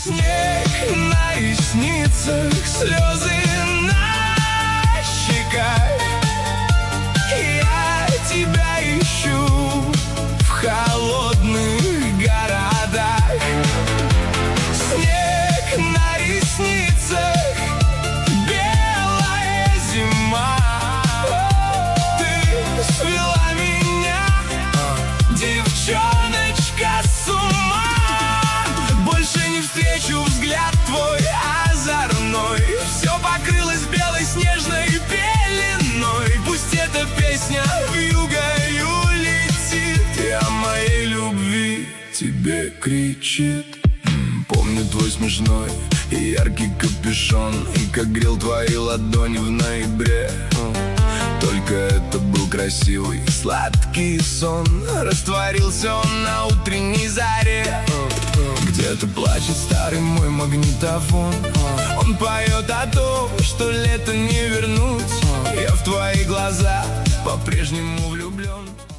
Снег на ресницах, слезы на щеках. Я тебя ищу в холодных городах. Снег на ресницах, белая зима. Ты свела меня, девчоночка, с ума. Больше не встречу взгляд твой озорной. Все покрылось белой снежной пеленой. Пусть эта песня вьюгою летит и о моей любви тебе кричит. Помню твой смешной и яркий капюшон, и как грел твои ладони в ноябре. Только это был красивый, сладкий сон. Растворился он на утренней заре. Где-то плачет старый мой магнитофон. Он поет о том, что лето не вернуть. Я в твои глаза по-прежнему влюблен.